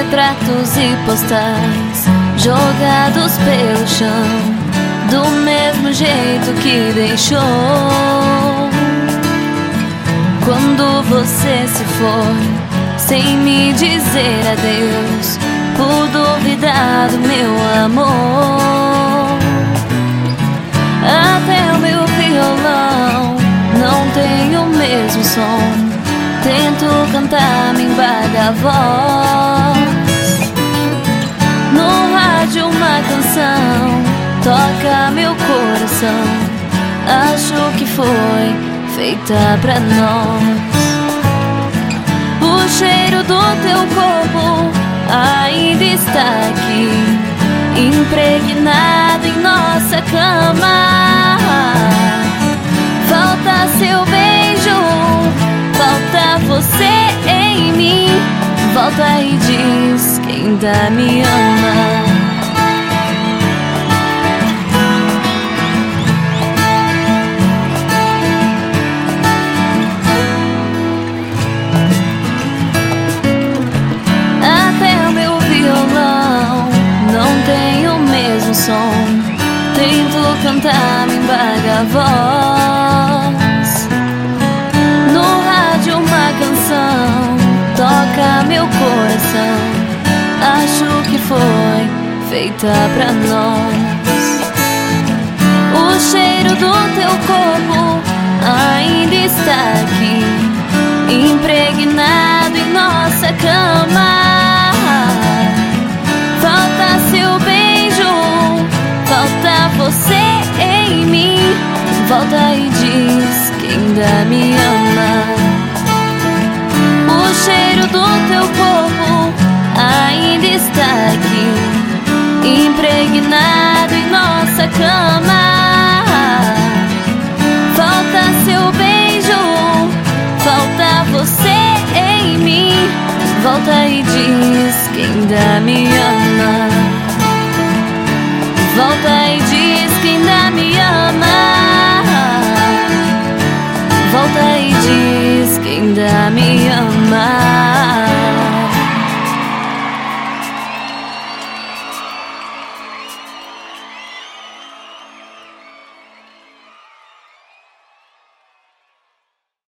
retratos e postais jogados pelo chão, do mesmo jeito que deixou. Quando você se foi, sem me dizer adeus, por duvidar do meu amor. Até o meu violão não tem o mesmo som. Tento cantar, me embarga a voz. No rádio uma canção toca meu coração. Acho que foi feita pra nós. O cheiro do teu corpo ainda está aqui, impregnado em nossa cama. Falta seu beijo, falta você em mim. Volta e diz que ainda me ama. Tento cantar, me embarga a voz. No rádio uma canção toca meu coração. Acho que foi feita pra nós. O cheiro do teu corpo ainda está aqui, impregnado em nossa cama. Falta seu beijo, falta você em mim. Volta e diz que ainda me ama. O cheiro do teu corpo ainda está aqui, impregnado em nossa cama. Falta seu beijo, falta você em mim. Volta e diz que ainda me ama. Volta e diz que ainda me ama. Volta e diz que ainda me ama.